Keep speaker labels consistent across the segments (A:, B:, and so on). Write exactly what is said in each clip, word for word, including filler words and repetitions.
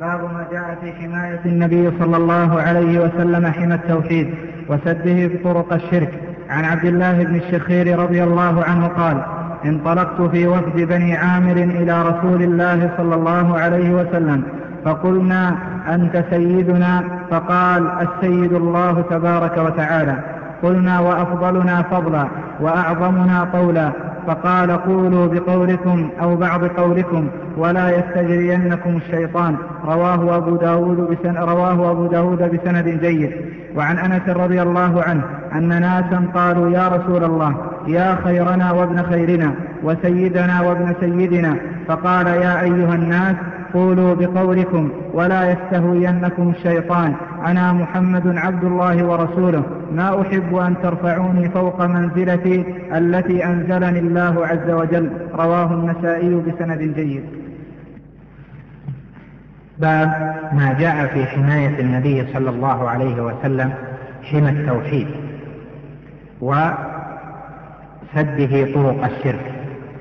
A: باب ما جاء في حماية النبي صلى الله عليه وسلم حمى التوحيد وسده بطرق الشرك. عن عبد الله بن الشخير رضي الله عنه قال: انطلقت في وفد بني عامر إلى رسول الله صلى الله عليه وسلم فقلنا: أنت سيدنا؟ فقال: السيد الله تبارك وتعالى. قلنا: وأفضلنا فضلا وأعظمنا قولا؟ فقال: قولوا بقولكم أو بعض قولكم ولا يستجرينكم الشيطان. رواه أبو داود بسن رواه أبو داود بسند جيد. وعن أنس رضي الله عنه أن ناسا قالوا: يا رسول الله، يا خيرنا وابن خيرنا وسيدنا وابن سيدنا. فقال: يا أيها الناس، قولوا بقولكم ولا يستهوينكم الشيطان. أنا محمد عبد الله ورسوله، ما أحب أن ترفعوني فوق منزلتي التي أنزلني الله عز وجل. رواه النسائي بسند جيد.
B: باب ما جاء في حماية النبي صلى الله عليه وسلم حمى التوحيد وسده طرق الشرك.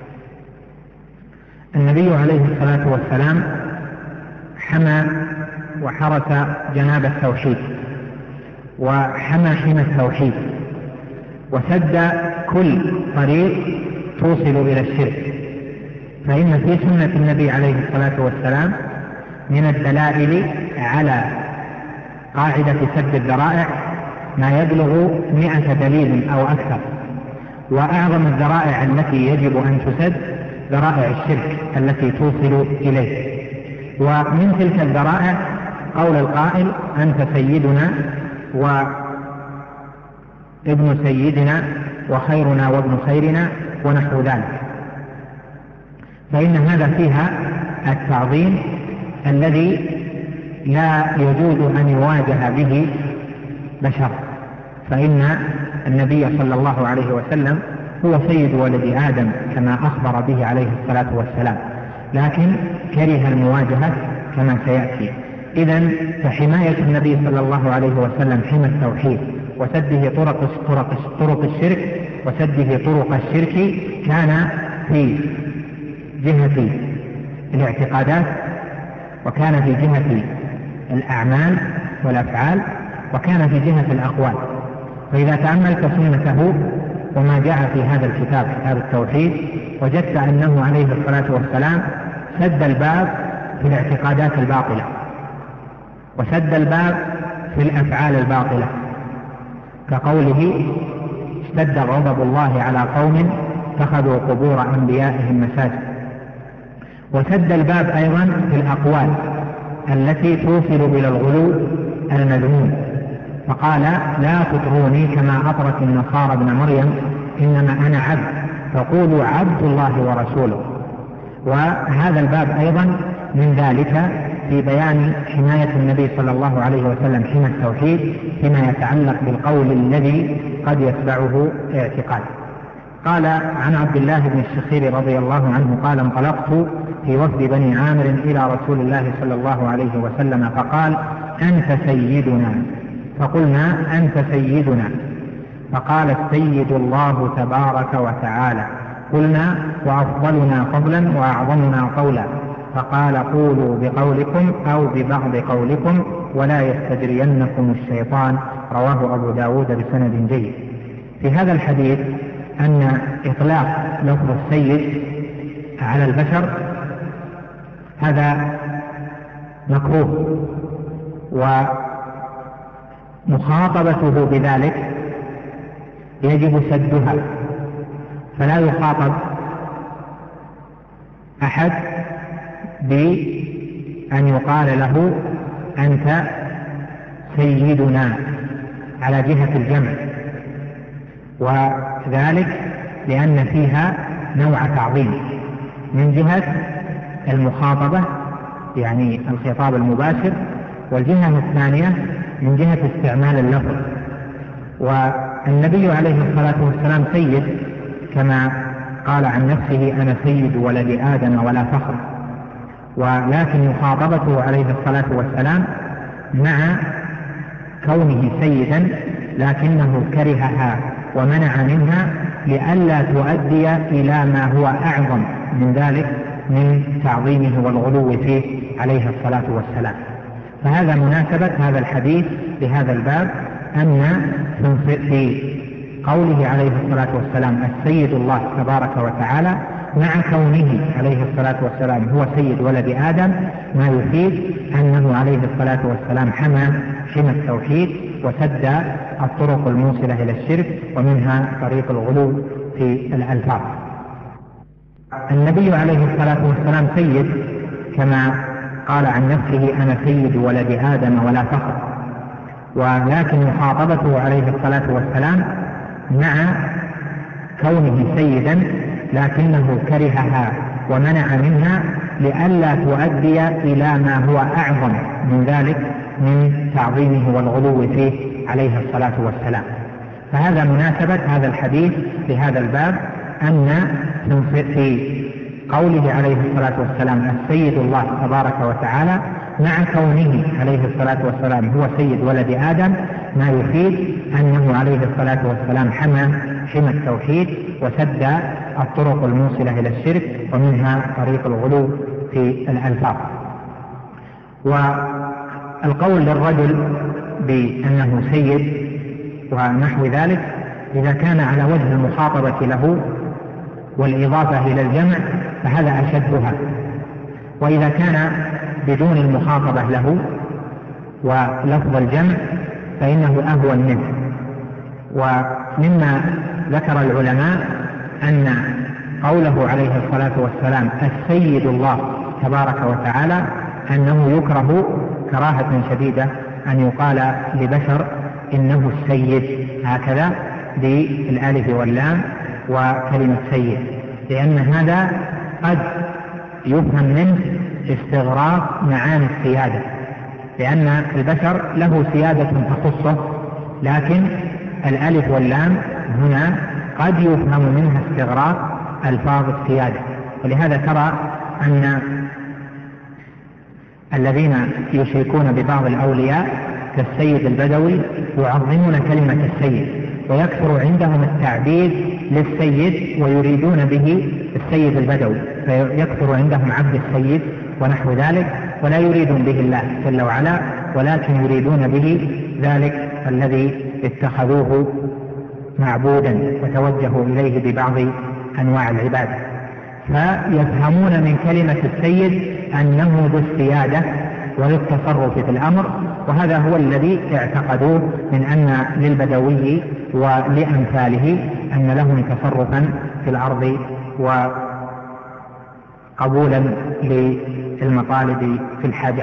B: النبي عليه الصلاة والسلام حمى وحرس جناب التوحيد وحمى حمى التوحيد وسد كل طريق توصل إلى الشرك. فإن في سنة النبي عليه الصلاة والسلام من الدلائل على قاعدة سد الذرائع ما يبلغ مئة دليل أو أكثر. وأعظم الذرائع التي يجب أن تسد ذرائع الشرك التي توصل إليه. ومن تلك الذرائع قول القائل: أنت سيدنا وابن سيدنا وخيرنا وابن خيرنا ونحو ذلك. فإن هذا فيها التعظيم الذي لا يجوز أن يواجه به بشر. فإن النبي صلى الله عليه وسلم هو سيد ولد آدم كما أخبر به عليه الصلاة والسلام، لكن كره المواجهة كما سيأتي. إذن فحماية النبي صلى الله عليه وسلم حمى التوحيد وسده طرق, طرق, طرق الشرك وسده طرق الشرك كان في جهة الاعتقادات، وكان في جهة الأعمال والأفعال، وكان في جهة الأقوال. فإذا تأملت سنته وما جاء في هذا الكتاب كتاب التوحيد وجدت أنه عليه الصلاة والسلام سد الباب في الاعتقادات الباطلة وسد الباب في الأفعال الباطلة، كقوله: اشتد غضب الله على قوم اتخذوا قبور أنبيائهم مساجد. وسد الباب أيضا في الأقوال التي توصل إلى الغلو المذموم، فقال: لا تطروني كما أطرت النصارى ابن مريم، إنما أنا عبد فقولوا عبد الله ورسوله. وهذا الباب أيضا من ذلك في بيان حماية النبي صلى الله عليه وسلم حمى التوحيد فيما يتعلق بالقول الذي قد يتبعه اعتقاد. قال عن عبد الله بن الشخير رضي الله عنه قال: انطلقت في وفد بني عامر إلى رسول الله صلى الله عليه وسلم فقال: أنت سيدنا. فقلنا: أنت سيدنا. فقال: السيد الله تبارك وتعالى. قلنا: وأفضلنا فضلا وأعظمنا قولا؟ فقال: قولوا بقولكم أو ببعض قولكم ولا يستجرينكم الشيطان. رواه أبو داود بسند جيد. في هذا الحديث أن إطلاق لفظ السيد على البشر هذا مكروه، ومخاطبته بذلك يجب سدها، فلا يخاطب أحد بأن يقال له أنت سيدنا على جهة الجمع، وذلك لأن فيها نوع تعظيم من جهة المخاطبة يعني الخطاب المباشر، والجهة الثانية من جهة استعمال اللفظ. والنبي عليه الصلاة والسلام سيد كما قال عن نفسه: أنا سيد ولد آدم ولا فخر. ولكن مخاطبته عليه الصلاة والسلام مع كونه سيدا لكنه كرهها ومنع منها لئلا تؤدي إلى ما هو أعظم من ذلك من تعظيمه والغلو فيه عليه الصلاة والسلام. فهذا مناسبة هذا الحديث لهذا الباب، أن في قوله عليه الصلاة والسلام السيد الله تبارك وتعالى مع كونه عليه الصلاة والسلام هو سيد ولد آدم ما يفيد أنه عليه الصلاة والسلام حمى حمى التوحيد وسد الطرق الموصلة إلى الشرك ومنها طريق الغلو في الألفاظ. النبي عليه الصلاة والسلام سيد كما قال عن نفسه أنا سيد ولد آدم ولا فخر، ولكن مخاطبته عليه الصلاة والسلام مع كونه سيدا لكنه كرهها ومنع منها لئلا تؤدي إلى ما هو أعظم من ذلك من تعظيمه والغلو فيه عليه الصلاة والسلام. فهذا مناسبة هذا الحديث لهذا الباب، أن في قوله عليه الصلاة والسلام السيد الله تبارك وتعالى مع كونه عليه الصلاة والسلام هو سيد ولد آدم ما يفيد أنه عليه الصلاة والسلام حمى حمى التوحيد وسد الطرق الموصلة إلى الشرك ومنها طريق الغلو في الألفاظ. والقول للرجل بأنه سيد ونحو ذلك إذا كان على وجه المخاطبة له والإضافة إلى الجمع فهذا أشدها، وإذا كان بدون المخاطبة له ولفظ الجمع فإنه أهون منه. ومما ذكر العلماء أن قوله عليه الصلاة والسلام السيد الله تبارك وتعالى أنه يكره كراهة شديدة أن يقال لبشر إنه السيد هكذا بالألف واللام وكلمة سيد، لأن هذا قد يفهم منه استغراق معاني السيادة، لأن البشر له سيادة تخصه، لكن الألف واللام هنا قد يفهم منها استغراق ألفاظ السيادة. ولهذا ترى أن الذين يشركون ببعض الأولياء كالسيد البدوي يعظمون كلمة السيد ويكثر عندهم التعبيد للسيد ويريدون به السيد البدوي، فيكثر عندهم عبد السيد ونحو ذلك، ولا يريدون به الله جل وعلا، ولكن يريدون به ذلك الذي اتخذوه معبودا وتوجهوا إليه ببعض أنواع العبادة. فيفهمون من كلمة السيد أنه ذو السيادة وذو التصرف في الأمر، وهذا هو الذي اعتقدوه من أن للبدوي ولأمثاله أن لهم تصرفا في الأرض وقبولا للمطالب في الحاجات.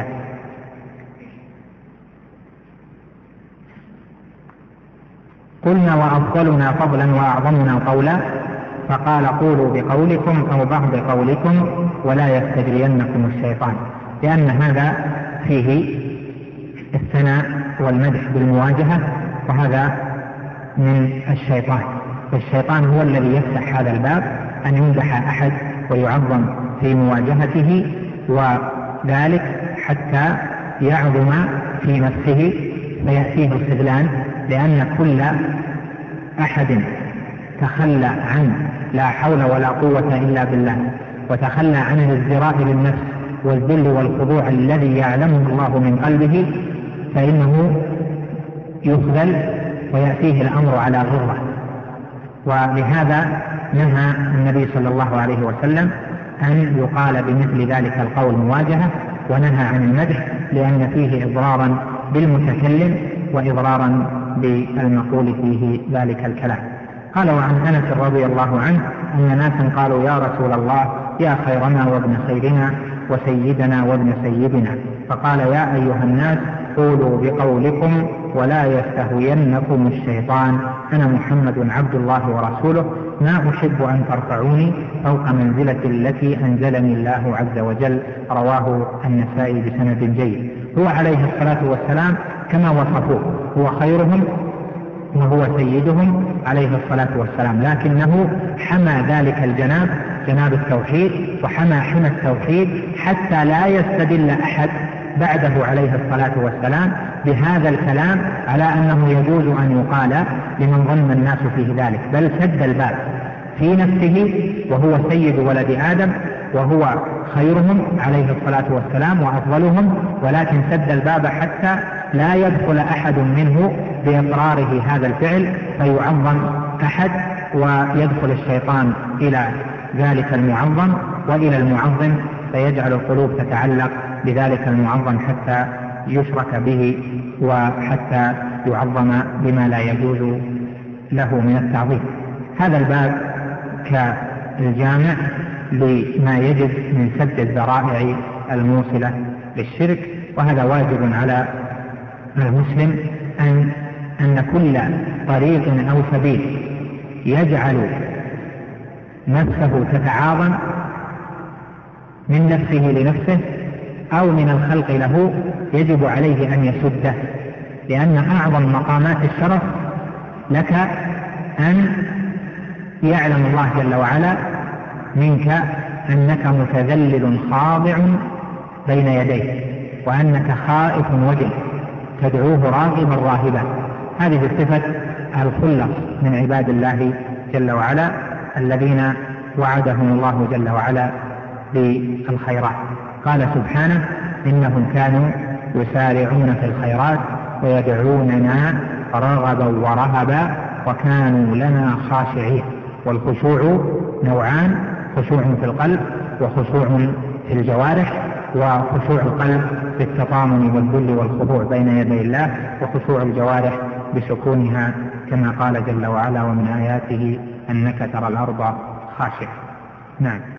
B: قلنا وأفضلنا فضلا وأعظمنا قولا، فقال قولوا بقولكم أو بعض قولكم ولا يستجرينكم الشيطان، لأن هذا فيه الثناء والمدح بالمواجهة، وهذا من الشيطان. فالشيطان هو الذي يفتح هذا الباب أن يمدح أحد ويعظم في مواجهته، وذلك حتى يعظم في نفسه فيأتيه الخذلان، لأن كل أحد تخلى عن لا حول ولا قوة إلا بالله وتخلى عن الازدراء للنفس والذل والخضوع الذي يعلمه الله من قلبه فإنه يخذل ويأتيه الأمر على غرة. ولهذا نهى النبي صلى الله عليه وسلم أن يقال بمثل ذلك القول مواجهة، ونهى عن المدح لأن فيه إضرارا بالمتكلم وإضرارا بالمقول فيه ذلك الكلام. قال وعن أنس رضي الله عنه أن ناسا قالوا يا رسول الله يا خيرنا وابن خيرنا وسيدنا وابن سيدنا، فقال يا أيها الناس قولوا بقولكم ولا يستهوينكم الشيطان، أنا محمد عبد الله ورسوله، ما أحب أن ترفعوني فوق منزلة التي أنزلني الله عز وجل. رواه النسائي بسند جيد. هو عليه الصلاة والسلام كما وصفوه هو خيرهم وهو سيدهم عليه الصلاة والسلام، لكنه حمى ذلك الجناب جناب التوحيد وحمى حمى التوحيد حتى لا يستدل أحد بعده عليه الصلاة والسلام بهذا الكلام على أنه يجوز أن يقال لمن ظن الناس فيه ذلك، بل سد الباب في نفسه وهو سيد ولد آدم وهو خيرهم عليه الصلاة والسلام وأفضلهم، ولكن سد الباب حتى لا يدخل أحد منه بإقراره هذا الفعل فيعظم أحد، ويدخل الشيطان إلى ذلك المعظم وإلى المعظم فيجعل القلوب تتعلق بذلك المعظم حتى يشرك به وحتى يعظم بما لا يجوز له من التعظيم. هذا الباب كالجامع لما يجب من سد الذرائع الموصلة للشرك، وهذا واجب على المسلم أن أن كل طريق أو سبيل يجعل نفسه تتعاظم من نفسه لنفسه أو من الخلق له يجب عليه أن يسده، لأن أعظم مقامات الشرف لك أن يعلم الله جل وعلا منك أنك متذلل خاضع بين يديه، وأنك خائف وجل تدعوه راغبا راهبا. هذه صفة الخلص من عباد الله جل وعلا الذين وعدهم الله جل وعلا بالخيرات. قال سبحانه: إنهم كانوا يسارعون في الخيرات ويدعوننا رغبا ورهبا وكانوا لنا خاشعين. والخشوع نوعان: خشوع في القلب وخشوع في الجوارح. وخشوع القلب بالتطامن والذل والخضوع بين يدي الله، وخشوع الجوارح بسكونها كما قال جل وعلا: ومن آياته أنك ترى الأرض خاشعة. نعم.